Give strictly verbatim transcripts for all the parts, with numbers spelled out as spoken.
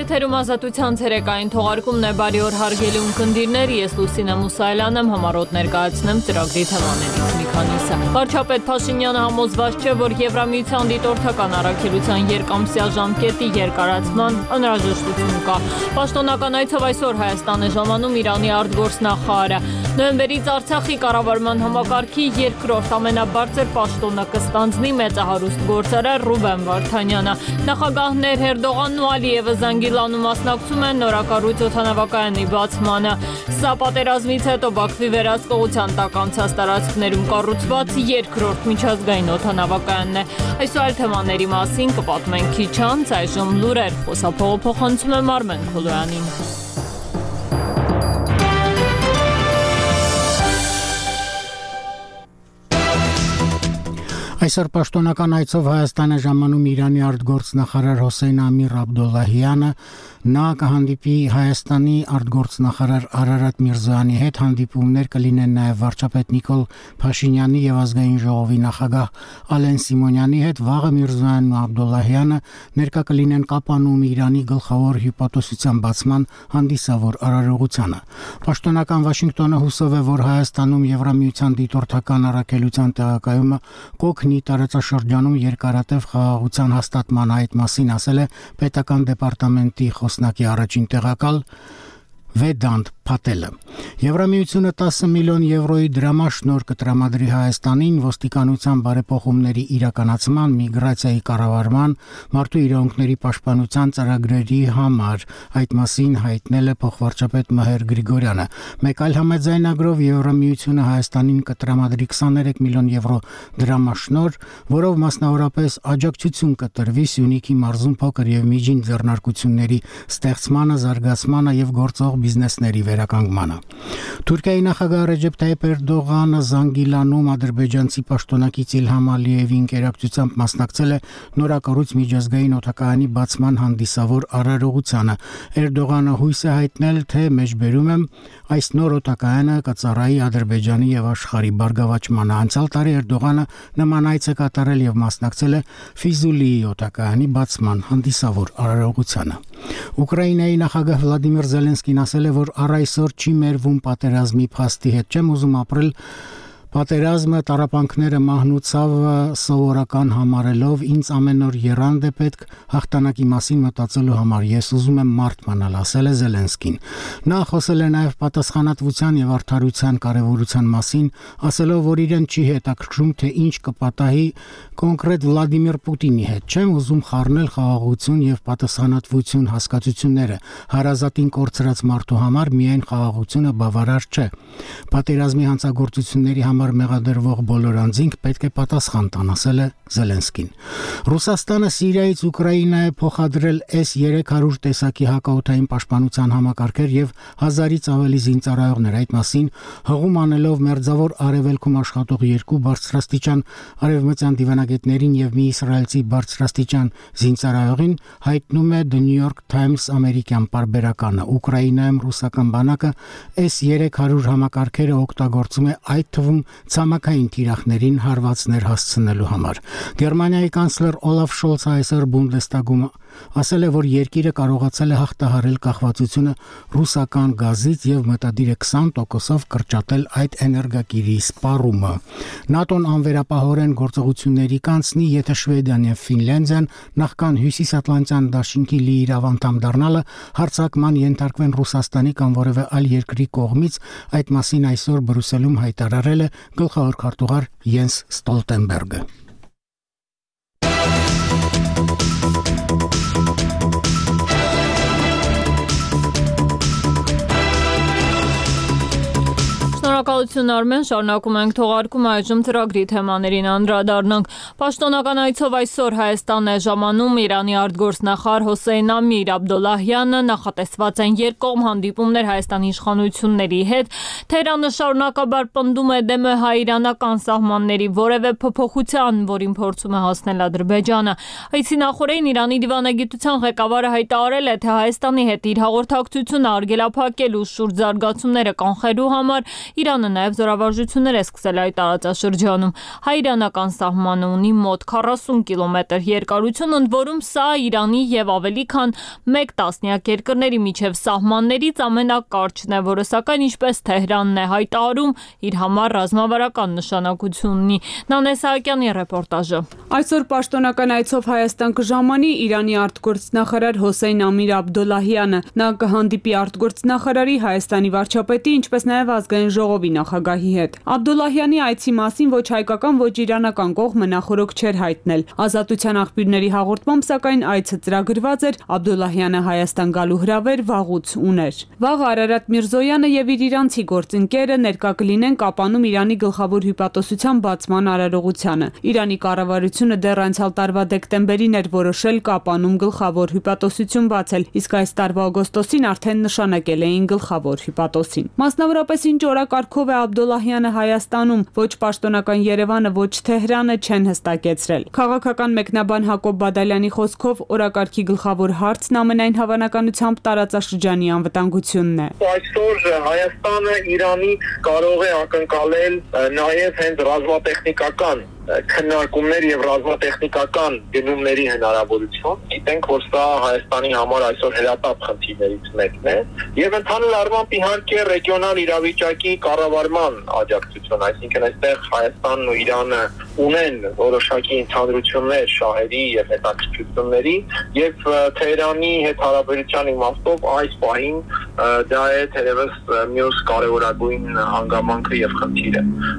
Եթերում ազատության ցերեկային թողարկումն է, բարի օր հարգելի ունկնդիրներ, ես Լուսինե Մուսայելյանն եմ, համառոտ ներկայացնեմ ծրագրի թեմաներից մի քանիսը։ Վարչապետ Փաշինյանը համոզված չէ, որ Եվրամիության դիտորդական առաքելության երկամսյա ժամկետի երկարացման անհրաժեշտություն կա։ Պաշտոնական այցով այսօր Հայաստան է ժամանում Իրանի արտգործնախարարը։ Նոյեմբերից Արցախի կառավարման համակարգի երկրորդ ամենաբարձր պաշտոնը կստանձնի մեծահարուստ գործարար Ռուբեն Վարդանյանը։ Նախագահներ Էրդողանն ու Ալիևը Զանգիլանում մասնակցում են նորակառույց օդանավակայանի բացմանը։ Սա պատերազմից հետո Բաքվի վերահսկողության տակ անցած տարածքներում կառուցված երկրորդ միջազգային օդանավակայանն է։ Այսօր այլ թեմաների մասին կպատմենք քիչ անց, այժմ լուրեր, խոսափողը փոխանցում եմ Արմեն Քոլոյանին։ Այսօր պաշտոնական այցով Հայաստան է ժամանում Իրանի արտգործնախարար Հոսեյն Ամիր Աբդոլլահյանը, նա կհանդիպի Հայաստանի արտգործնախարար Արարատ Միրզոյանի հետ, հանդիպումներ կլինեն նաև վարչապետ Նիկոլ Փաշինյանի եւ ազգային ժողովի նախագահ Ալեն Սիմոնյանի հետ, վաղը Միրզոյանն ու Աբդոլլահյանը ներկա կլինեն Կապանում Իրանի գլխավոր հյուպատոսության բացման հանդիսավոր արարողությանը։ Պաշտոնական Վաշինգտոնը հուսով է, որ Հայաստանում Եվրամիության դիտորդական առաքելության տեղակայումը կօգնի տարածաշրջանում երկարատև խաղաղության հաստատման այդ մասին ասել է պետական դեպարտամենտի խոսնակի առաջին տեղակալ Վեդանտ Փատելը։ Եվրամիությունը տասը միլիոն եվրոյի դրամաշնորհ կտրամադրի Հայաստանին ոստիկանության բարեփոխումների իրականացման, միգրացիայի կառավարման, մարդու իրավունքների պաշտպանության ծրագրերի համար, այդ մասին հայտնել է փոխվարչապետ Մհեր Գրիգորյանը։ Մեկ այլ համաձայնագրով Եվրամիությունը Հայաստանին կտրամադրի քսաներեք միլիոն եվրո դրամաշնորհ, որով մասնավորապես աջակցություն կտրվի Սյունիքի մարզում փոքր եւ միջին ձեռնարկությունների ստեղծմանը, զարգացմանը եւ գործող բիզնեսների վերականգնմանը։ Թուրքիայի նախագահ Ռեջեփ Թայիփ Էրդողանը Զանգիլանում ադրբեջանցի պաշտոնակից Իլհամ Ալիևի ընկերակցությամբ մասնակցել է նորակառույց միջազգային օդակայանի բացման հանդիսավոր արարողությանը։ Էրդողանը հույս է հայտնել, թե մեջբերում եմ այս նոր օդակայանը կծառայի Ադրբեջանի եւ աշխարհի բարգավաճմանը։ Անցյալ տարի Էրդողանը նման այց է կատարել եւ մասնակցել է Ֆիզուլիի օդակայանի բացման հանդիսավոր արարողությանը։ Ուկրաինայի նախագահ Վլադիմիր Զելենսկին ասել է, որ առ այսօր չի մերվում պատերազմի փաստի հետ, չեմ ուզում ապրել պատերազմը, տառապանքները, մահնուցավը սովորական համարելով, ինձ ամեն օր եռանդ է պետք հաղթանակի մասին մտածելու համար, ես ուզում եմ մարդ մնալ, ասել է Զելենսկին։ Նա խոսել է նաև պատասխանատվության եւ արդարության կարեւորության մասին, ասելով, որ իրեն չի հետաքրքրում, թե ինչ կպատահի կոնկրետ Վլադիմիր Պուտինի հետ, չեմ ուզում խառնել խաղաղություն եւ պատասխանատվություն հասկացությունները, հարազատին կորցրած մարդու համար միայն խաղաղությունը բավարար չէ։ Պատերազմի հանցագործությունների համար մեղադրվող բոլոր անձինք պետք է պատասխան տան, ասել է Զելենսկին։ Ռուսաստանը Սիրիայից Ուկրաինա է փոխադրել էս երեք հարյուր տեսակի հակաօդային պաշտպանության համակարգեր եւ հազարից ավելի զինծառայողներ, այդ մասին հղում անելով Մերձավոր Արևելքում աշխատող երկու բարձրաստիճան արևմտյան դիվանագետներին եւ մի իսրայելցի բարձրաստիճան զինծառայողին, հայտնում է The New York Times ամերիկյան պարբերականը։ Ուկրաինայում ռուսական բանակը էս երեք հարյուր համակարգերը օգտագործում է այդ թվում ցամաքային թիրախներին հարվածներ հասցնելու համար։ Գերմանիայի կանցլեր Օլաֆ Շոլցը այսօր Բունդեստագում ասել է, որ երկիրը կարողացել է հաղթահարել կախվածությունը ռուսական գազից եւ մտադիր է քսան տոկոսով կրճատել այդ էներգակիրի սպառումը։ ՆԱՏՕ-ն անվերապահորեն գործողությունների կանցնի, եթե Շվեդիան եւ Ֆինլանդիան նախքան Հյուսիսատլանտյան դաշինքի լիիրավ անդամ դառնալը հարձակման ենթարկվեն Ռուսաստանի կամ որևէ այլ երկրի կողմից, այդ մասին այսօր Բրյուսելում հայտարարել է գլխավոր քարտուղար Յենս Ստոլտենբերգը։ Շնորհակալություն Արմեն, շարունակում ենք թողարկումը, այժմ ծրագրի թեմաներին անդրադառնանք։ Պաշտոնական այցով այսօր Հայաստան է ժամանում Իրանի արտգործնախարար Հոսեյն Ամիր Աբդոլլահյանը, նախատեսված են երկկողմ հանդիպումներ Հայաստանի իշխանությունների հետ։ Թեհրանը շարունակաբար պնդում է դեմ է հայ-իրանական սահմանների որևէ փոփոխության, որին փորձում է հասնել Ադրբեջանը։ Այցի նախօրեին Իրանի դիվանագիտության ղեկավարը հայտարարել է, թե Հայաստանի հետ իր հաղորդակցությունը արգելափակելու շուրջ զարգացումները կանխելու համար Իրանը նաև զորավարժություններ է սկսել այդ տարածաշրջանում։ Հայ-իրանական սահմանը ունի մոտ քառասուն կիլոմետր երկարություն, ընդ որում սա Իրանի եւ ավելի քան մեկ տասնյակ երկրների միջև սահմաններից ամենակարճն է, որը սակայն ինչպես Թեհրանն է հայտարարում, իր համար ռազմավարական նշանակություն ունի։ Նանե Սահակյանի ռեպորտաժը։ Այսօր պաշտոնական այցով Հայաստան կժամանի Իրանի արտգործնախարար Հոսեյն Ամիր Աբդոլլահյանը։ Նա կհանդիպի արտգործնախարարի, Հայաստանի վարչապետի, ինչպես նաև ազգային ժողովի նախագահի հետ։ Աբդոլլահյանի այցի մասին ոչ հայկական, ոչ իրանական կողմը նախօրոք չէր հայտնել։ Ազատության աղբյուրների հաղորդմամբ սակայն այցը ծրագրված էր, Աբդոլլահյանը Հայաստան գալու հրավեր վաղուց ուներ։ Վաղ Արարատ Միրզոյանը եւ իր իրանցի գործընկերը ներկա կլինեն Կապանում Իրանի գլխավոր հյուպատոսության բացման արարողությանը։ Իրանի կառավարությունը դեռ անցյալ տարվա դեկտեմբերին էր որոշել Կապանում գլխավոր հյուպատոսություն բացել, իսկ այս տարվա օգոստոսին արդեն նշանակել էին գլխավոր հյուպատոսին։ Մասնավորապես ինչ օրակարգով է Աբդոլլահյանը Հայաստանում, ոչ պաշտոնական Երևանը, ոչ Թեհրանը չեն հստակեցրել։ Քաղաքական մեկնաբան Հակոբ Բադալյանի խոսքով օրակարգի գլխավոր հարցն ամենայն հավանականությամբ տարածաշրջանի անվտանգությունն է։ Այսօր Հայաստանը Իրանից կարող է ակնկալել նաև հենց ռազմատեխնիկական քննարկումներ եւ ռազմատեխնիկական գնումների հնարավորություն։ Գիտենք, որ սա Հայաստանի համար այսօր հրատապ խնդիրներից մեկն է եւ ընդհանուր առմամբ իհարկե ռեգիոնալ իրավիճակի կառավարման աջակցություն, այսինքն այստեղ Հայաստանն ու Իրանը ունեն որոշակի ընդհանրություններ շահերի եւ հետաքրքրությունների եւ Թեհրանի հետ հարաբերության իմաստով այս պահին դա է թերևս մյուս կարևորագույն հանգամանքը եւ խնդիրը։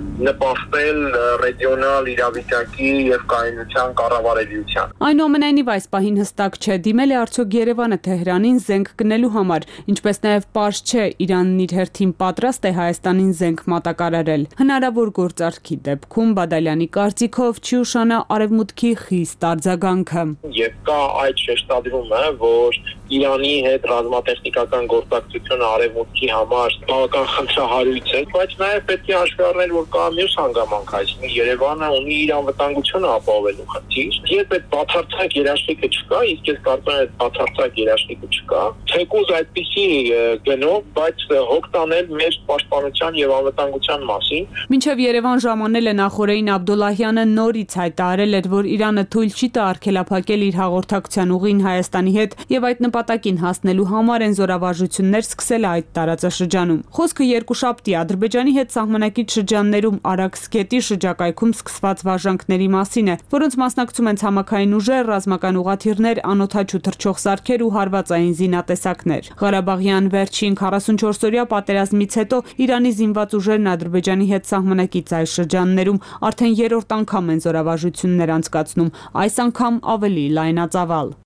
Նպաստել ռեգիոնալ իրավիճակի եւ կայունության կառավարելիության։ Այնուամենայնիվ այս պահին հստակ չէ, դիմել է արդյոք Երևանը Թեհրանին զենք գնելու համար, ինչպես նաև պարզ չէ, Իրանն իր հերթին պատրաստ է Հայաստանին զենք մատակարարել։ Հնարավոր գործարքի դեպքում Բադալյանի կարծիքով չի ուշանա Արևմուտքի խիստ արձագանքը։ Եվ կա այդ շեշտադրումը, որ Իրանի հետ ռազմատեխնիկական գործակցությունը Արևմուտքի համար բավական խնդրահարույց է, բայց նաև պետք է հաշվի առնել, որ կա մյուս հանգամանք, այսինքն Երևանը ունի իր անվտանգությունը ապահովելու խնդիր։ Երբ այդ բացարձակ երաշխիքը չկա, իսկ ես կարծում եմ այդ բացարձակ երաշխիքը չկա, թեկուզ այդպիսի գնով, բայց հոգ տանել մեր պաշտպանության եւ անվտանգության մասին։ Մինչև Երևան ժամանել է նախորդին Աբդոլլահյանը նորից հայտարարել էր, որ Իրանը թույլ չի տա արգելափակել իր հաղորդակցության ուղին Հայաստանի հետ եւ այդ նպատակին հասնելու համար են զորավարժություններ սկսել այդ տարածաշրջանում։ Խոսքը երկուշաբթի Ադրբեջանի հետ սահմանակից շրջաններում Արաքս գետի շրջակայքում սկսված վարժանքների մասին է, որոնց մասնակցում են ցամաքային ուժեր, ռազմական ուղղաթիռներ, անօդաչու թռչող սարքեր ու հարվածային զինատեսակներ։ Ղարաբաղյան վերջին քառասունչորսօրյա պատերազմից հետո Իրանի զինված ուժերն Ադրբեջանի հետ սահմանակից այս շրջաններում արդեն երրորդ անգամ են զորավարժություններ անցկացնում, այս անգամ ավելի լայնածավալ։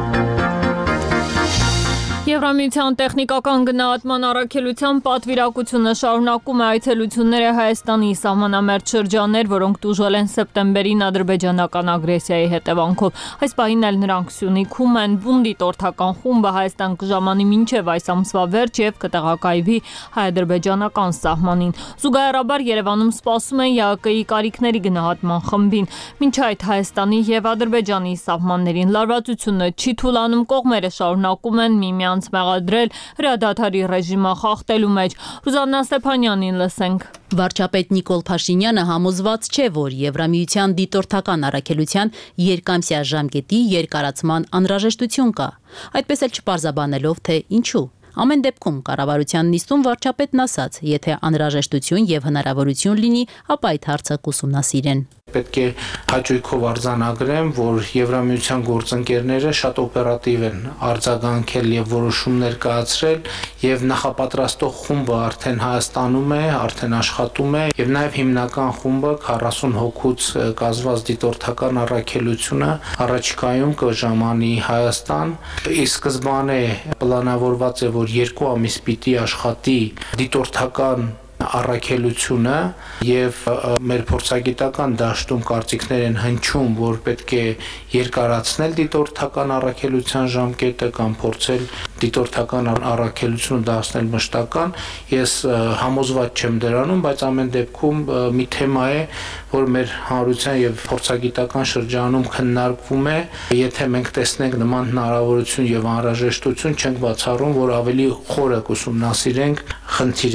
Եվրամիության տեխնիկական գնահատման առաքելության պատվիրակությունը շարունակում է այցելությունները Հայաստանի սահմանամերձ շրջաններ, որոնք տուժել են սեպտեմբերին ադրբեջանական ագրեսիայի հետևանքով։ Այս պահին էլ նրանք Սյունիքում են, Բունդի տորթական խումբը Հայաստան կժամանի մինչև այս ամսվա վերջ եւ կտեղակայվի հայ-ադրբեջանական սահմանին։ Զուգահեռաբար Երևանում սպասում են ԵԱԿ-ի կարիքների գնահատման խմբին։ Մինչ այդ Հայաստանի եւ Ադրբեջանի սահմաններին լարվածությունը չի թուլանում, կողմերը շարունակում են միմյանց մեղադրել հրադադարի ռեժիմը խախտելու մեջ։ Ռուզաննա Ստեփանյանին լսենք։ Վարչապետ Նիկոլ Փաշինյանը համոզված չէ, որ Եվրամիության դիտորդական առաքելության երկամսյա ժամկետի երկարացման անհրաժեշտություն կա։ Այդպես էլ չպարզաբանելով, թե ինչու։ Ամեն դեպքում կառավարության նիստում վարչապետն ասաց, եթե անհրաժեշտություն եւ հնարավորություն լինի, ապա այդ հարցը կուսումնասիրեն։ Պետք է հաճույքով արձանագրեմ, որ Եվրամիության գործընկերները շատ օպերատիվ են արձագանքել եւ որոշումներ կայացրել եւ նախապատրաստող խումբը արդեն Հայաստանում է, արդեն աշխատում է եւ նաեւ հիմնական խումբը քառասուն հոգուց կազմված դիտորդական առաքելությունը առաջիկայում կժամանի Հայաստան։ Ի սկզբանե պլանավորված է, որ երկու ամիս պիտի աշխատի դիտորդական առաքելությունը եւ մեր փորձագիտական դաշտում կարծիքներ են հնչում, որ պետք է երկարացնել դիտորդական առաքելության ժամկետը կամ փորձել դիտորդական առաքելությունը դարձնել մշտական։ Ես համոզված չեմ դրանում, բայց ամեն դեպքում մի թեմա է, որ մեր հանրության եւ փորձագիտական շրջանում քննարկվում է։ Եթե մենք տեսնենք նման հնարավորություն եւ անհրաժեշտություն, չենք բացառում, որ ավելի խորը կուսումնասիրենք խնդիրը։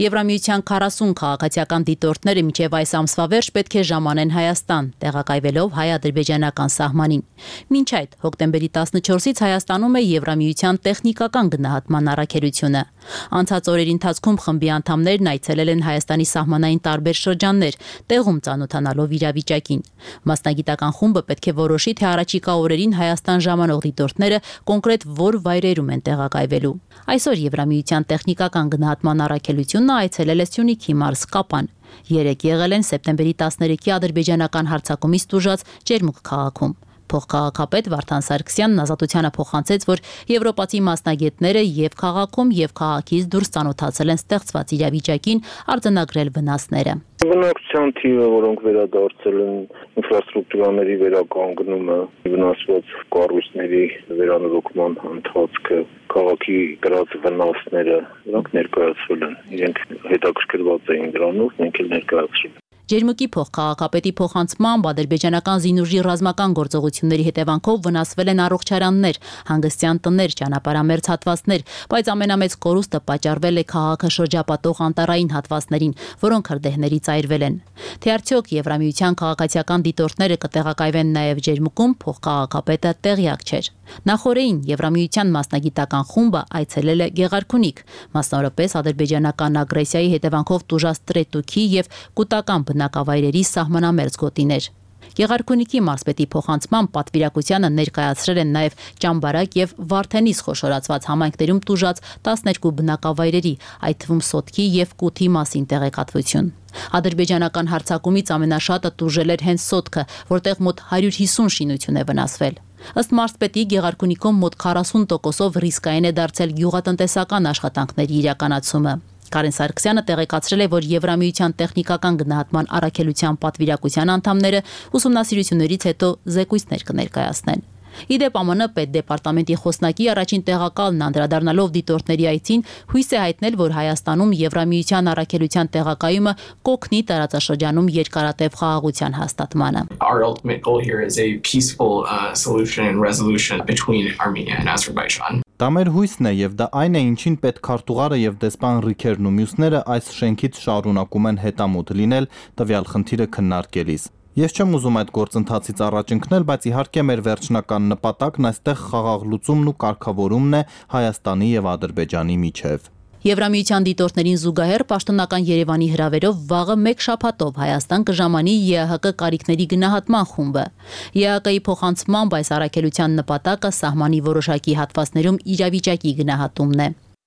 Եվրամիության քառասուն քաղաքացիական դիտորդները մինչև այս ամսվա վերջ պետք է ժամանեն Հայաստան, տեղակայվելով հայ-ադրբեջանական սահմանին։ Մինչ այդ, հոկտեմբերի տասնչորսից Հայաստանում է Եվրամիության տեխնիկական գնահատման առաքելությունը։ Անցած օրերի ընթացքում խմբի անդամներն այցելել են Հայաստանի սահմանային տարբեր շրջաններ, տեղում ծանոթանալով իրավիճակին։ Մասնագիտական խումբը պետք է որոշի, թե առաջիկա օրերին Հայաստան ժամանող դիտորդները կոնկրետ որ վայրերում են տեղակայվելու։ Այսօր Եվրամիության տեխնիկական գնահատման առաքելությունը այցելել է Սյունիքի մարզ Կապան։ Երեկ եղել են սեպտեմբերի տասներեքի ադրբեջանական հարձակումից տուժած Ջերմուկ քաղաքում։ Փոխքաղաքապետ Վարդան Սարգսյանն Ազատությանը փոխանցեց, որ եվրոպացի մասնագետները եւ քաղաքում եւ քաղաքից դուրս ծանոթացել են ստեղծված իրավիճակին, արձանագրել վնասները։ Բնակչության թիվը, որոնք վերադարձել են, ինֆրաստրուկտուրաների վերականգնումը, վնասված կառույցների վերանորոգման ընթացքը, քաղաքի կրած վնասները, դրանք ներկայացվել են։ Իրենք հետաքրքրված էին դրանով, մենք էլ ներկայացրել։ Ջերմուկի փոխքաղաքապետի փոխանցմամբ ադրբեջանական զինուժի ռազմական գործողությունների հետևանքով վնասվել են առողջարաններ, հանգստյան տներ, ճանապարհամերձ հատվածներ, բայց ամենամեծ կորուստը պատճառվել է քաղաքը շրջապատող անտառային հատվածներին, որոնք հրդեհներից այրվել են։ Թե արդյոք Եվրամիության քաղաքացիական դիտորդները կտեղակայվեն նաև Ջերմուկում, փոխքաղաքապետը տեղյակ չէր։ Նախորդին Եվրամիության մասնագիտական խումբը այցելել է Գեղարքունիք, մասնավորապես ադրբեջանական ագրեսիայի հետևանքով տուժած Տրետուքի եւ Կուտական բնակավայրերի սահմանամերձ գոտիներ։ Գեղարքունիքի մարզպետի փոխանցմամբ պատվիրակությանը ներկայացրել են նաև Ճամբարակ եւ Վարդենիս խոշորացված համայնքներում տուժած տասներկու բնակավայրերի, այդ թվում Սոտքի եւ Կութի մասին տեղեկատվություն։ Ադրբեջանական հարձակումից ամենաշատը տուժել էր հենց Սոտքը, որտեղ մոտ հարյուր հիսուն շինություն է վնասվել։ Ըստ մարզպետի Գեղարքունիքում մոտ քառասուն տոկոսով ռիսկային է դարձել գյուղատնտեսական աշխատանքների իրականացումը։ Կարեն Սարգսյանը տեղեկացրել է, որ Եվրամիության տեխնիկական գնահատման առաքելության պատվիրակության անդամները ուսումնասիրություններից հետո զեկույցներ կներկայացնեն։ Իդեպ ԱՄՆ պետդեպարտամենտի խոսնակի առաջին տեղակալն անդրադառնալով դիտորդների այցին հույս է հայտնել, որ Հայաստանում Եվրամիության առաքելության տեղակայումը կօգնի տարածաշրջանում երկարատև խաղաղության հաստատմանը։ Our ultimate goal here is a peaceful uh, solution and resolution between Armenia and Azerbaijan. Դա մեր հույսն է եւ դա այն է, ինչին պետքարտուղարը եւ դեսպան Ռիքերն ու մյուսները այս շենքից շարունակում են հետամուտ լինել տվյալ խնդիրը քննարկելիս։ Ես չեմ ուզում այդ գործընթացից առաջ ընկնել, բայց իհարկե մեր վերջնական նպատակն այստեղ խաղաղ լուծումն ու կարգավորումն է Հայաստանի եւ Ադրբեջանի միջև։ Եվրամիության դիտորդներին զուգահեռ պաշտոնական Երևանի հրավերով վաղը մեկ շաբաթով Հայաստան կժամանի ԵԱՀԿ կարիքների գնահատման խումբը։ ԵԱՀԿ-ի փոխանցմամբ այս առաքելության նպատակը սահմանի որոշակի հատվածներում իրավիճակի գնահատումն է։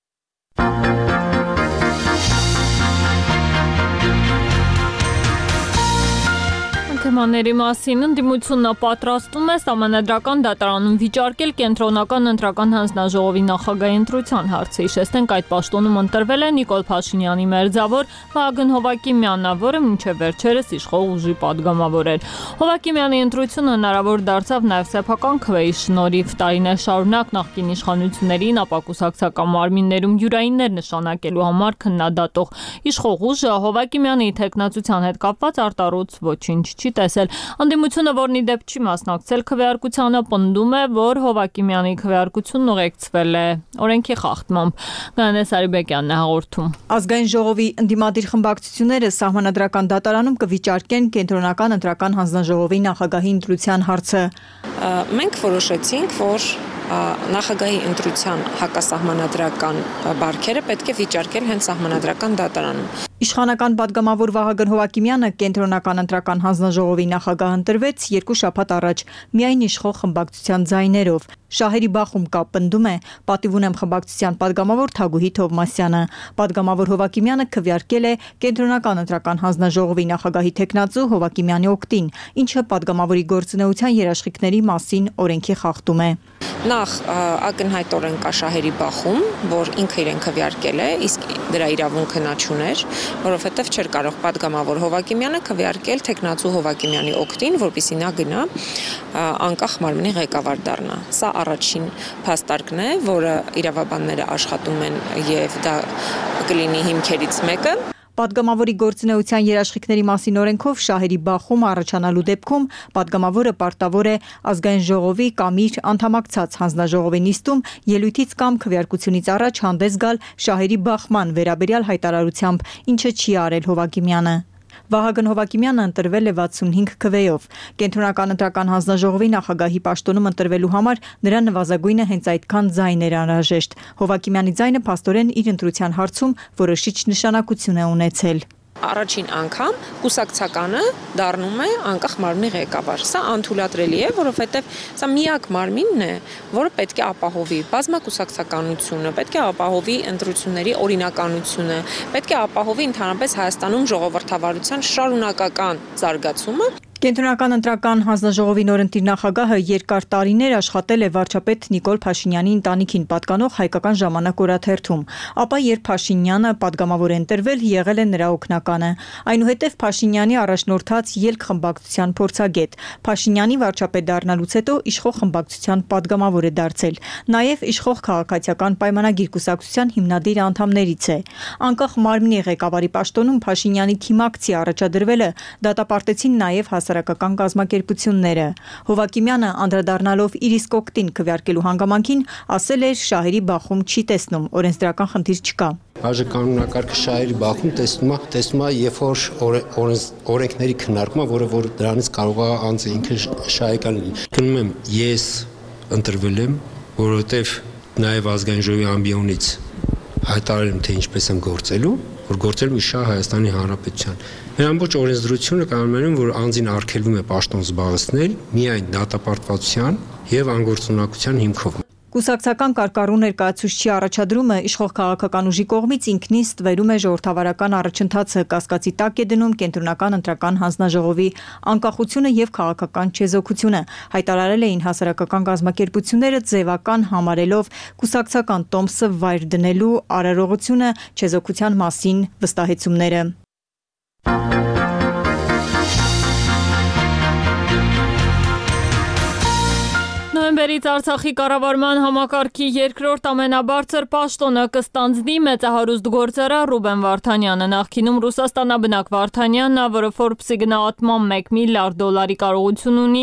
Թեմաների մասին ընդդիմությունը պատրաստում է Սահմանադրական դատարանում վիճարկել կենտրոնական ընտրական հանձնաժողովի նախագահի ընտրության հարցը։ Հիշեցնենք, այդ պաշտոնում ընտրվել է Նիկոլ Փաշինյանի մերձավոր Վահագն Հովհակիմյանն, որը մինչև վերջերս իշխող ուժի падգամավոր էր։ Հովհակիմյանի ընտրությունը հնարավոր դարձավ նաև սեփական քվեի շնորհիվ։ Տարիներ շարունակ նախկին իշխանություններին ապակուսակցական մարմիններում յուրայիններ նշանակելու համար քննադատող իշխող ուժը Հովհակիմյանի թեկնածության հետ կապված արտառոց ոչինչ չի տեսել։ Ընդդիմությունը, որն ի դեպ չի մասնակցել քվեարկությանը, պնդում է, որ Հովհակիմյանի քվեարկությունն ուղեկցվել է օրենքի խախտմամբ։ Գայանե Սարիբեկյանն է հաղորդում։ Ազգային ժողովի ընդդիմադիր խմբակցությունները Սահմանադրական դատարանում կվիճարկեն կենտրոնական ընտրական հանձնաժողովի նախագահի ընտրության հարցը։ Մենք որոշեցինք, որ նախագահի ընտրության հակասահմանադրական բարքերը պետք է վիճարկել հենց Սահմանադրական դատարանում։ Իշխանական падգամավոր Վահագն Հովհակիմյանը կենտրոնական ընտրական հանձնաժողովի նախագահ ընտրվեց երկու շաբաթ առաջ միայն իշխող խմբակցության ձայներով։ Շահերի բախում կա, պնդում է, պատիվ ունեմ խմբակցության падգամավոր Թագուհի Թովմասյանը։ Падգամավոր Հովհակիմյանը քվեարկել է կենտրոնական ընտրական հանձնաժողովի նախագահի թեկնածու Հովհակիմյանի օգտին, ինչը падգամավորի գործունեության երաշխիքների մասին օրենքի խախտում է։ Նախ ակնհայտորեն կա շահերի բախում, որ ինքը իրեն քվեարկել է, իսկ դրա իրավունքը նա չուներ, որովհետև չէր կարող падգամավոր Հովհակիմյանը քվեարկել թեկնածու Հովհակիմյանի օգտին, որպեսզի նա գնա անկախ մարմնի ղեկավար դառնա։ Սա առաջին փաստարկն է, որը իրավաբանները աշխատում են, եւ դա կլինի հիմքերից մեկը։ Պատգամավորի գործունեության երաշխիքների մասին օրենքով շահերի բախում առաջանալու դեպքում պատգամավորը պարտավոր է ազգային ժողովի կամ իր անդամակցած հանձնաժողովի նիստում ելույթից կամ քվեարկությունից առաջ հանդես գալ շահերի բախման վերաբերյալ հայտարարությամբ, ինչը չի արել Հովակիմյանը։ Վահագն Հովակիմյանը ընտրվել է վաթսունհինգ քվեով։ Կենտրոնական ընտրական հանձնաժողովի նախագահի պաշտոնում ընտրվելու համար նրա նվազագույնը հենց այդքան ձայն էր անհրաժեշտ։ Հովակիմյանի ձայնը փաստորեն իր ընտրության հարցում որոշիչ նշանակություն է ունեցել։ Առաջին անգամ կուսակցականը դառնում է անկախ մարմնի ղեկավար։ Սա անթույլատրելի է, որովհետև սա միակ մարմինն է, որը պետք է ապահովի բազմակուսակցականությունը, պետք է ապահովի ընտրությունների օրինականությունը, պետք է ապահովի ընդհանրապես Հայաստանում ժողովրդավարության շարունակական զարգացումը։ Կենտրոնական ընտրական հանձնաժողովի նորընտիր նախագահը երկար տարիներ աշխատել է վարչապետ Նիկոլ Փաշինյանի ընտանիքին պատկանող Հայկական ժամանակ օրաթերթում, ապա երբ Փաշինյանը պատգամավոր է ընտրվել, եղել է նրա օգնականը։ Այնուհետև Փաշինյանի առաջնորդած ելք խմբակցության փորձագետ։ Փաշինյանի վարչապետ դառնալուց հետո իշխող խմբակցության պատգամավոր է դարձել։ Նաև իշխող քաղաքացիական պայմանագիր կուսակցության հիմնադիր անդամներից է։ Անկախ մարմնի ղեկավարի պաշտոնում Փաշինյանի թիմակցի առաջադրվելը դատապարտեցին նաև հասարակական կազմակերպությունները։ Հովակիմյանը անդրադառնալով իր իսկ օգտին քվեարկելու հանգամանքին ասել էր շահերի բախում չի տեսնում, օրենսդրական խնդիր չկա։ Բաժականոնակարգը շահերի բախում տեսնում է, տեսնում է, երբ որ օրենքների քննարկումը, որը որ դրանից կարող է անձը ինքը շահեկան լինի։ Գնում եմ, ես ընտրվել եմ, որովհետև նաև ազգային ժողովի ամբիոնից հայտարարել եմ, թե ինչպես եմ գործելու, որ գործելու շահ Հայաստանի Հանրապետության։ Մեր ամբողջ օրենսդրությունը կանոնում, որ անձին արգելվում է պաշտոն զբաղեցնել միայն դատապարտվածության եւ անգործունակության հիմքով։ Կուսակցական կարկառու ներկայացուցչի առաջադրումը իշխող քաղաքական ուժի կողմից ինքնին ստվերում է ժողովրդավարական առաջընթացը, կասկածի տակ է դնում կենտրոնական ընտրական հանձնաժողովի անկախությունը եւ քաղաքական չեզոքությունը, հայտարարել էին հասարակական կազմակերպությունները ձևական համարելով կուսակցական տոմսը վայր դնելու արարողությունը չեզոքության մասին վստահեցումները։ Նոյեմբերից Արցախի կառավարման համակարգի երկրորդ ամենաբարձր պաշտոնը կստանձնի մեծահարուստ գործարար Ռուբեն Վարդանյանը։ Նախկինում Ռուսաստանաբնակ Վարդանյանն, որը Forbes-ի գնահատմամբ մեկ միլիարդ դոլարի կարողություն ունի,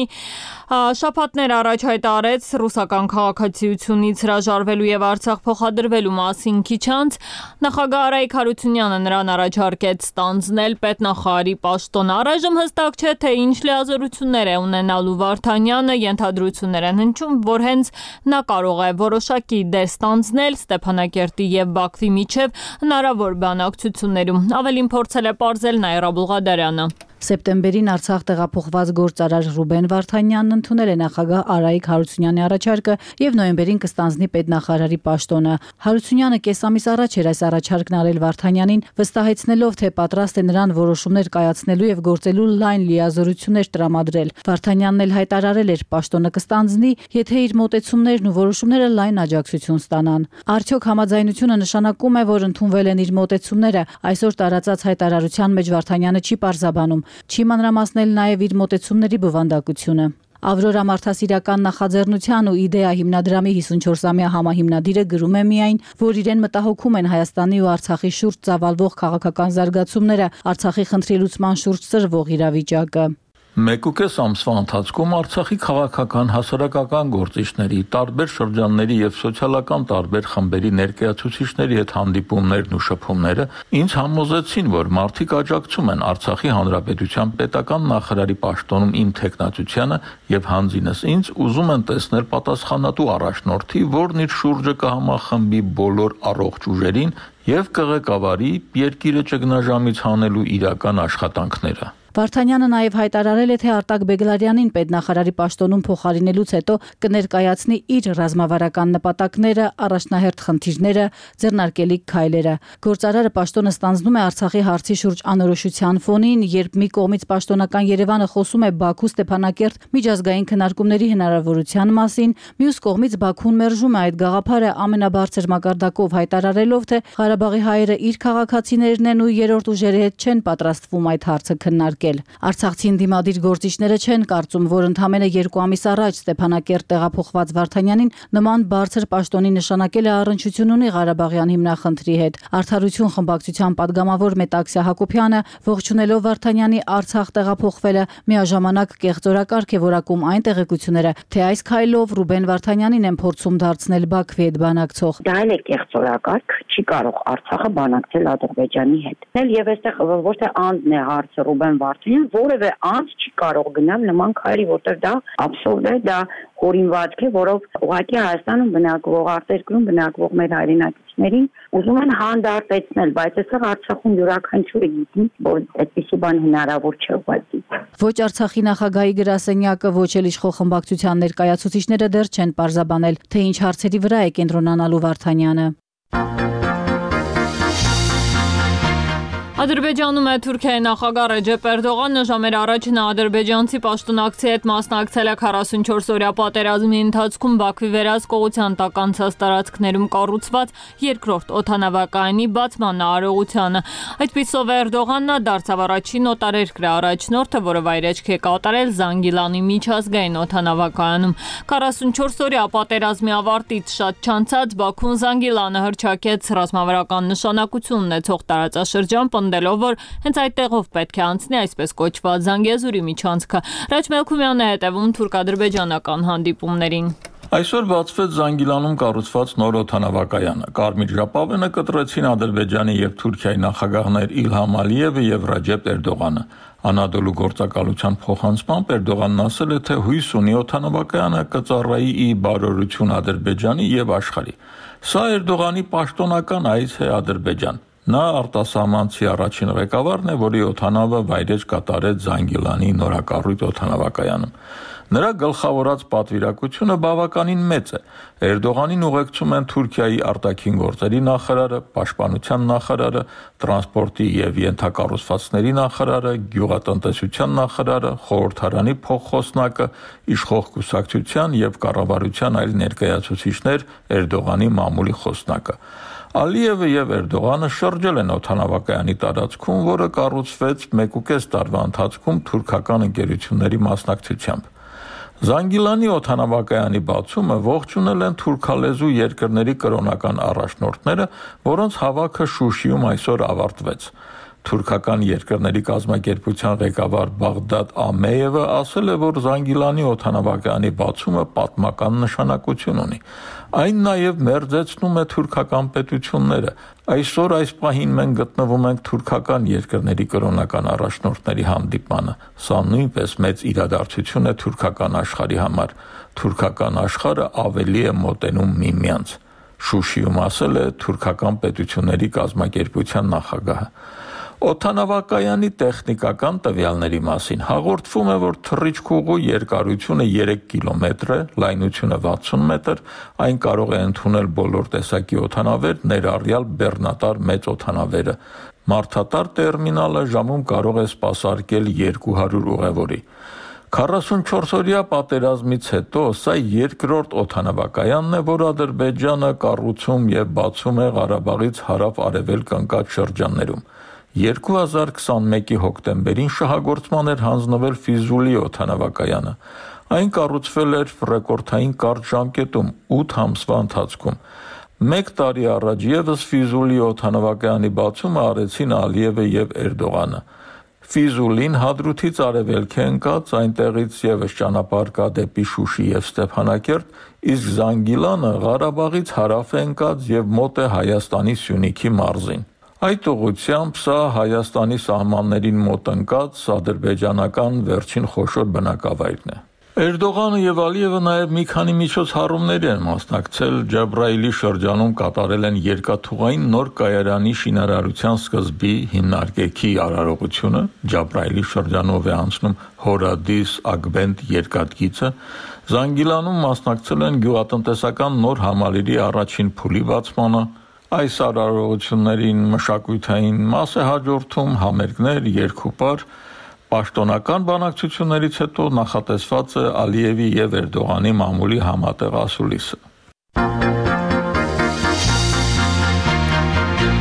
շաբաթներ առաջ հայտարարեց ռուսական քաղաքացիությունից հրաժարվելու եւ Արցախ փոխադրվելու մասին քիչ անց նախագահ Արայիկ Հարությունյանը նրան առաջարկեց ստանձնել պետնախարարի պաշտոնը։ Առայժմ հստակ չէ, թե ինչ լիազորություններ է ունենալու Վարդանյանը, ենթադրություններ են հնչում, որ հենց նա կարող է որոշակի դեր ստանձնել Ստեփանակերտի եւ Բաքվի միջև հնարավոր բանակցություններում։ Ավելին փորձել է պարզել Նաիրա Բուլղադարյանը։ Սեպտեմբերին Արցախ տեղափոխված գործարար Ռուբեն Վարդանյանն ընդունել է նախագահ Արայիկ Հարությունյանի առաջարկը եւ նոյեմբերին կստանձնի պետնախարարի պաշտոնը։ Հարությունյանը կես ամիս առաջ էր այս առաջարկն արել Վարդանյանին, վստահեցնելով, թե պատրաստ է նրան որոշումներ կայացնելու եւ գործելու լայն լիազորություններ տրամադրել։ Վարդանյանն էլ հայտարարել էր, պաշտոնը կստանձնի, եթե իր մոտեցումներն ու որոշումները լայն աջակցություն ստանան։ Արդյոք համաձայնությունը նշանակում է, որ ընդունվել են իր մոտեցումները։ Այսօր տարածած հայտարարության մեջ Վարդանյանը չի պարզաբանում, չի մանրամասնել նաև իր մոտեցումների բովանդակությունը։ Ավրորա մարդասիրական նախաձեռնության ու իդեա հիմնադրամի հիսունչորսամյա համահիմնադիրը գրում է միայն, որ իրեն մտահոգում են Հայաստանի ու Արցախի շուրջ ծավալվող քաղաքական զարգացումները, Արցախի խնդրի լուծման շուրջ սրվող իրավիճակը։ Մեկ ու կես ամսվա ընթացքում Արցախի քաղաքական հասարակական գործիչների, տարբեր շրջանների եւ սոցիալական տարբեր խմբերի ներկայացուցիչների հետ հանդիպումներն ու շփումները ինձ համոզեցին, որ մարդիկ աջակցում են Արցախի Հանրապետության պետական նախարարի պաշտոնում իմ թեկնածությանը եւ հանձինս ինձ ուզում են տեսնել պատասխանատու առաջնորդի, որն իր շուրջը կհամախմբի բոլոր առողջ ուժերին եւ կղեկավարի երկիրը ճգնաժամից հանելու իրական աշխատանքները։ Վարդանյանը նաև հայտարարել է, թե Արտակ Բեգլարյանին պետնախարարի պաշտոնում փոխարինելուց հետո կներկայացնի իր ռազմավարական նպատակները, առաջնահերթ խնդիրները, ձեռնարկելիք քայլերը։ Գործարարը պաշտոնը ստանձնում է Արցախի հարցի շուրջ անորոշության ֆոնին, երբ մի կողմից պաշտոնական Երևանը խոսում է Բաքու Ստեփանակերտ միջազգային քննարկումների հնարավորության մասին, մյուս կողմից Բաքուն մերժում է այդ գաղափարը ամենաբարձր մակարդակով հայտարարելով, թե Ղարաբաղի հայերը իր քաղաքացիներն են ու երրորդ ուժերի հետ չեն պատրաստվում այդ հարցը քննարկել։ քննարկել։ Արցախցին դիմադիր գործիչները չեն կարծում, որ ընդամենը երկու ամիս առաջ Ստեփանակերտ տեղափոխված Վարդանյանին նման բարձր պաշտոնի նշանակել է առնչություն ունի Ղարաբաղյան հիմնախնդրի հետ։ Արդարություն խմբակցության падգամավոր Մետաքսիա Հակոբյանը ողջունելով Վարդանյանի Արցախ տեղափոխվելը միաժամանակ կեղծորակարգ է որակում այն տեղեկությունները, թե այս քայլով Ռուբեն Վարդանյանին են փորձում դարձնել Բաքվի հետ բանակցող։ Դա էլ է կեղծորակարգ, չի կարող Արցախը բանակցել Ադրբեջանի հետ։ Եվ այստեղ ոչ թե անձն է հարցը Ռուբեն Վարդանյան, որևէ անձ չի կարող գնալ նման քայլի, որտեղ դա աբսուրդ է, դա հորինվածք է, որով ուղղակի Հայաստանում բնակվող, արտերկրում բնակվող մեր հայրենակիցներին ուզում են հանդարտեցնել, բայց այստեղ Արցախում յուրաքանչյուրը գիտի, որ այդպիսի բան հնարավոր չէ ուղղակի։ Ոչ Արցախի նախագահի գրասենյակը, ոչ էլ իշխող խմբակցության ներկայացուցիչները դեռ չեն պարզաբանել, թե ինչ հարցերի վրա է կենտրոնանալու Վարդանյանը։ Ադրբեջանում է Թուրքիայի նախագահ Ռեջեփ Էրդողանը ժամեր առաջ նա ադրբեջանցի պաշտոնակցի հետ մասնակցել է քառասունչորս-օրյա պատերազմի ընթացքում Բաքվի վերահսկողության տակ անցած տարածքներում կառուցված երկրորդ օդանավակայանի բացման արարողությանը։ Այդպիսով Էրդողանն նա դարձավ առաջին օտարերկրյա առաջնորդը, որը վայրեջք է կատարել Զանգիլանի միջազգային օդանավակայանում։ քառասունչորս-օրյա պատերազմի ավարտից շատ չանցած Բաքուն Զանգիլանը հռչակեց ռազմավարական նշանակություն ունեցող տարածաշրջան, պնդելով, որ հենց այդտեղով պետք է անցնի այսպես կոչված Զանգեզուրի միջանցքը։ Ռաջ Մելքումյանն է հետևում թուրք-ադրբեջանական հանդիպումներին։ Այսօր բացվեց Զանգիլանում կառուցված նոր օդանավակայանը։ Կարմիր ժապավենը կտրեցին Ադրբեջանի եւ Թուրքիայի նախագահներ Իլհամ Ալիևը եւ Ռաջեփ Էրդողանը։ Անադոլու գործակալության փոխանցմամբ Էրդողանն ասել է, թե հույս ունի օդանավակայանը կծառայի ի բարօրություն Ադրբեջանի եւ աշխարհի։ Սա Էրդողանի պաշտոնական այց է Ադրբեջան։ Նա արտասահմանցի առաջին ղեկավարն է, որի օդանավը վայրեջք կատարեց Զանգիլանի նորակառույց օդանավակայանում։ Նրա գլխավորած պատվիրակությունը բավականին մեծ է։ Էրդողանին ուղեկցում են Թուրքիայի արտաքին գործերի նախարարը, պաշտպանության նախարարը, տրանսպորտի եւ ենթակառուցվածքների նախարարը, գյուղատնտեսության նախարարը, խորհրդարանի փոխխոսնակը, իշխող կուսակցության եւ կառավարության այլ ներկայացուցիչներ, Էրդողանի մամուլի խոսնակը։ Ալիևը եւ Էրդողանը շրջել են օդանավակայանի տարածքում, որը կառուցվեց մեկուկես տարվա ընթացքում թուրքական ընկերությունների մասնակցությամբ։ Զանգիլանի օդանավակայանի բացումը ողջունել են թուրքալեզու երկրների կրոնական առաջնորդները, որոնց հավաքը Շուշիում այսօր ավարտվեց։ Թուրքական երկրների կազմակերպության ղեկավար Բաղդադ Ամեևը ասել է, որ Զանգիլանի օդանավակայանի բացումը պատմական նշանակություն ունի։ Այն նաև մերձեցնում է թուրքական պետությունները։ Այսօր այս պահին մենք գտնվում ենք թուրքական երկրների կրոնական առաջնորդների հանդիպմանը։ Սա նույնպես մեծ իրադարձություն է թուրքական աշխարհի համար։ Թուրքական աշխարհը ավելի է մոտենում միմյանց։ Շուշիում ասել է թուրքական պետությունների կազմակերպության նախագահը։ Օդանավակայանի տեխնիկական տվյալների մասին հաղորդվում է, որ թռիչքուղու երկարությունը երեք կիլոմետր է, լայնությունը վաթսուն մետր, այն կարող է ընդունել բոլոր տեսակի օդանավեր, ներառյալ բեռնատար մեծ օդանավերը։ Մարդատար տերմինալը ժամում կարող է սպասարկել երկու հարյուր ուղևորի։ քառասունչորս-օրյա պատերազմից հետո սա երկրորդ օդանավակայանն է, որ Ադրբեջանը կառուցում եւ բացում է Ղարաբաղից հարավ-արևելք ընկած շրջաններում։ երկու հազար քսանմեկի հոկտեմբերին շահագործման էր հանձնվել Ֆիզուլի օդանավակայանը։ Այն կառուցվել էր ռեկորդային կարճ ժամկետում ութ ամսվա ընթացքում։ Մեկ տարի առաջ եւս Ֆիզուլի օդանավակայանի բացումը արեցին Ալիևը եւ Էրդողանը։ Ֆիզուլին Հադրութից արևելք է ընկած, այնտեղից եւս ճանապարհ կա դեպի Շուշի եւ Ստեփանակերտ, իսկ Զանգիլանը Ղարաբաղից հարավ է ընկած եւ մոտ է Հայաստանի Սյունիքի մարզին։ Այդ ուղղությամբ սա Հայաստանի սահմաններին մոտ ընկած ադրբեջանական վերջին խոշոր բնակավայրն է։ Էրդողանը եւ Ալիևը նաեւ մի քանի միջոցառումների են մասնակցել Ջաբրայիլի շրջանում կատարել են երկաթուղային նոր կայարանի շինարարության սկզբի հիմնարկեքի արարողությունը, Ջաբրայիլի շրջանով է անցնում Հորադիս Ագբենդ երկաթգիծը, Զանգիլանում մասնակցել են գյուղատնտեսական նոր համալիրի առաջին փուլի բացմանը։ Այս արարողություններին մշակութային մաս է հաջորդում համերգներ, երկուպար, պաշտոնական բանակցություններից հետո նախատեսված է Ալիևի եւ Էրդողանի մամուլի համատեղ ասուլիսը։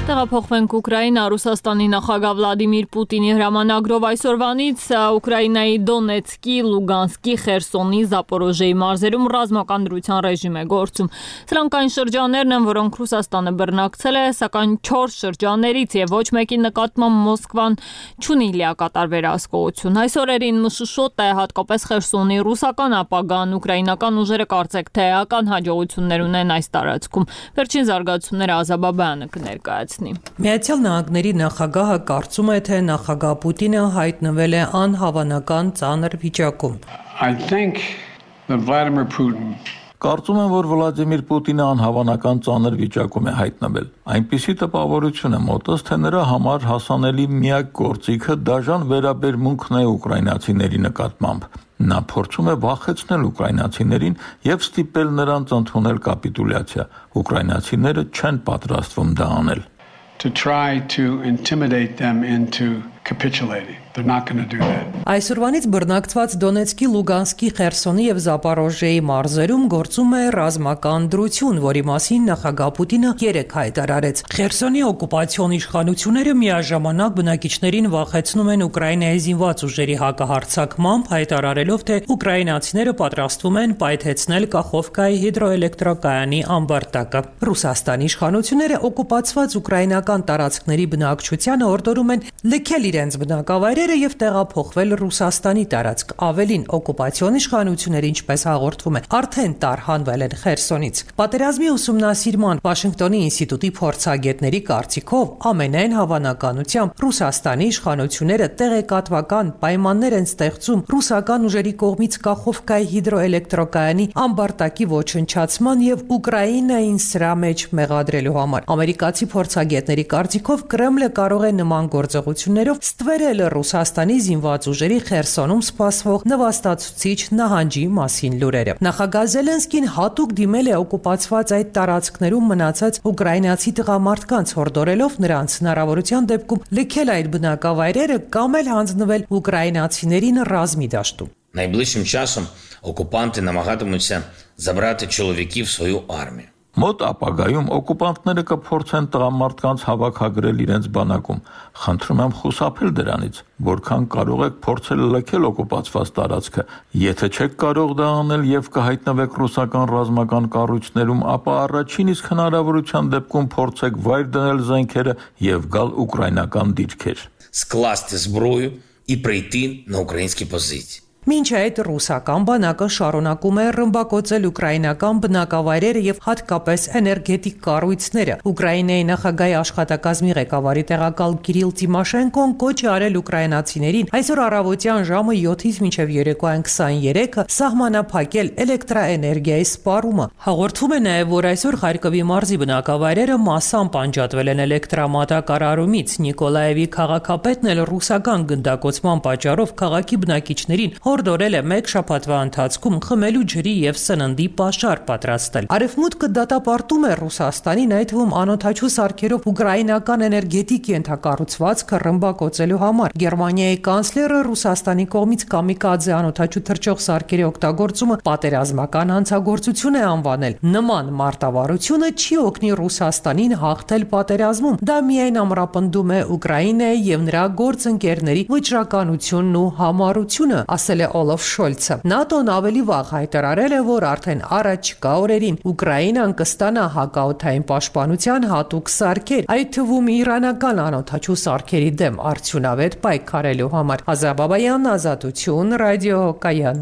Տեղափոխվենք Ուկրաինա, Ռուսաստանի նախագահ Վլադիմիր Պուտինի հրամանագրով այսօրվանից Ուկրաինայի Դոնեցկի, Լուգանսկի, Խերսոնի, Զապորոժեի մարզերում ռազմական դրության ռեժիմ է գործում։ Սրանք այն շրջաններն են, որոնք Ռուսաստանը բռնակցել է, սակայն չորս շրջաններից եւ ոչ մեկի նկատմամբ Մոսկվան չունի լիակատար վերահսկողություն։ Այս օրերին մշուշոտ է հատկապես Խերսոնի ռուսական ապագան, ուկրաինական ուժերը կարծեք թե էական հաջողություններ ունեն այս տարածքում։ Վերջին զարգացումները Ազաբաբյանը կներկայացնի։ Միացյալ Նահանգների նախագահը կարծում է, թե նախագահ Պուտինը հայտնվել է անհավանական ծանր վիճակում։ I think that Vladimir Putin Կարծում եմ, որ Վլադիմիր Պուտինը անհավանական ծանր վիճակում է հայտնվել։ Այնպիսի տպավորություն է մոտս, թե նրա համար հասանելի միակ գործիքը դաժան վերաբերմունքն է ուկրաինացիների նկատմամբ։ Նա փորձում է վախեցնել ուկրաինացիներին եւ ստիպել նրանց ընդունել կապիտուլյացիա։ Ուկրաինացիները չեն պատրաստվում դա անել։ to try to intimidate them into capitulating. They're not going to do that. Այսօրվանից բռնակցված Դոնեցկի, Լուգանսկի, Խերսոնի եւ Զապորոժեի մարզերում գործում է ռազմական դրություն, որի մասին նախագահ Պուտինը երեկ հայտարարեց։ Խերսոնի օկուպացիոն իշխանությունները միաժամանակ բնակիչներին վախեցնում են Ուկրաինայի զինված ուժերի հակահարձակմամբ, հայտարարելով, թե ուկրաինացիները պատրաստվում են պայթեցնել Կախովկայի հիդրոէլեկտրակայանի ամբարտակը։ Ռուսաստանի իշխանությունները օկուպացված ուկրաինական տարածքների բնակչությանը օրդորում են լքել իրենց բնակավայրերը եւ տեղափոխվել Ռուսաստանի տարածք։ Ավելին, օկուպացիոն իշխանությունները, ինչպես հաղորդվում է, արդեն տարհանվել են Խերսոնից։ Պատերազմի ուսումնասիրման Վաշինգտոնի ինստիտուտի փորձագետների կարծիքով ամենայն հավանականությամբ Ռուսաստանի իշխանությունները տեղեկատվական պայմաններ են ստեղծում ռուսական ուժերի կողմից Կախովկայի հիդրոէլեկտրակայանի ամբարտակի ոչնչացման եւ Ուկրաինային սրա մեջ մեղադրելու համար։ Ամերիկացի փորձագետների կարծիքով Կրեմլը կարող է նման գործողություններով ստվերել Ռուսաստանի զինված ուժերի Խերսոնում սպասվող նվաստացուցիչ նահանջի մասին լուրերը։ Նախագահ Զելենսկին հատուկ դիմել է օկուպացված այդ տարածքներում մնացած ուկրաինացի տղամարդկանց, հորդորելով նրանց հնարավորության դեպքում լքել այդ բնակավայրերը կամ էլ հանձնվել ուկրաինացիներին ռազմի դաշտում։ Найближчим часом окупанти намагатимуться забрати чоловіків в свою армію. Մոտ ապագայում օկուպանտները կփորձեն տղամարդկանց հավաքագրել իրենց բանակում։ Խնդրում եմ խուսափել դրանից, որքան կարող եք փորձել լքել օկուպացված տարածքը։ Եթե չեք կարող դա аնել եւ կհայտնվեք ռուսական ռազմական կառույցներում, ապա առաջին իսկ հնարավորության դեպքում փորձեք վայր դնել զենքերը եւ գալ ուկրաինական դիրքեր։ Скласти зброю і прийти на українські позиції. Մինչ այդ ռուսական բանակը շարունակում է ռմբակոծել ուկրաինական բնակավայրերը եւ հատկապես էներգետիկ կառույցները։ Ուկրաինայի նախագահի աշխատակազմի ղեկավարի տեղակալ Կիրիլ Տիմոշենկոն կոչ է արել ուկրաինացիներին այսօր առավոտյան ժամը յոթից մինչև երեկոյան քսաներեքը սահմանափակել էլեկտրաէներգիայի սպառումը։ Հաղորդվում է նաեւ, որ այսօր Խարկովի մարզի բնակավայրերը մասամբ անջատվել են էլեկտրամատակարարումից։ Նիկոլաևի քաղաքապետն էլ ռուսական գնդակոծման պատճառով քաղաքի բնակիչներին հորդորել է մեկ շաբաթվա ընթացքում խմելու ջրի եւ սննդի պաշար պատրաստել։ Արևմուտքը դատապարտում է Ռուսաստանին, այդ թվում անօթաչու սարքերով ուկրաինական էներգետիկ ենթակառուցվածքը ռմբակոծելու համար։ Գերմանիայի կանցլերը Ռուսաստանի կողմից կամիկադզե անօթաչու թռչող սարքերի օգտագործումը պատերազմական հանցագործություն է անվանել։ Նման մարտավարությունը չի օգնի Ռուսաստանին հաղթել պատերազմում։ Դա միայն ամրապնդում է Ուկրաինայի եւ նրա գործընկերների վճռականությունն ու համառությունը, ասել է Օլաֆ Շոլցը։ ՆԱՏՕ-ն ավելի վաղ հայտարարել է, որ արդեն առաջիկա օրերին Ուկրաինան կստանա հակաօդային պաշտպանության հատուկ սարքեր, այդ թվում իրանական անօթաչու սարքերի դեմ արդյունավետ պայքարելու համար։ Ազաբաբայան, Ազատություն, ռադիոկայան։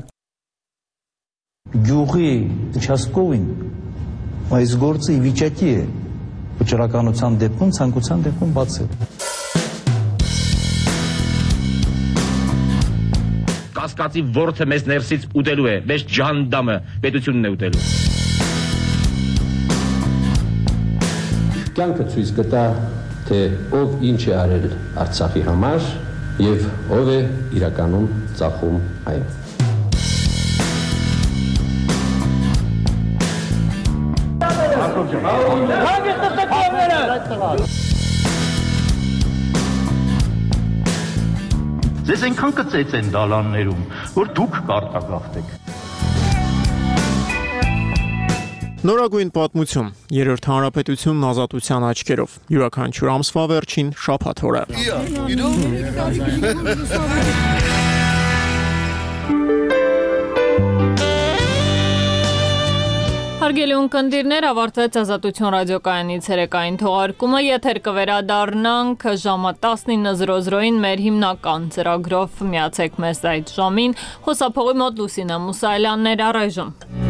Գյուղի участковին այս գործը ի վիճակի է վճռականության դեպքում, ցանկության դեպքում բացել։ Կասկածի ворթը մեզ ներսից ուտելու է, մեզ ջանդամը պետությունն է ուտելու։ Կյանքը ցույց կտա, թե ով ինչ է արել Արցախի համար եւ ով է իրականում ծախում այն։ Ձեզ այնքան կծեց են դալաններում, որ դուք կարտագաղթեք։ Նորագույն պատմություն, երրորդ հանրապետությունն ազատության աչքերով, յուրաքանչյուր ամսվա վերջին շաբաթ օրը։ Հարգելի ունկնդիրներ, ավարտվեց Ազատություն ռադիոկայանի ցերեկային թողարկումը, եթեր կվերադառնանք ժամը տասնինը զրո զրոին մեր հիմնական ծրագրով, միացեք մեզ այդ ժամին, խոսափողի մոտ Լուսինե Մուսայելյանն էր, առայժմ։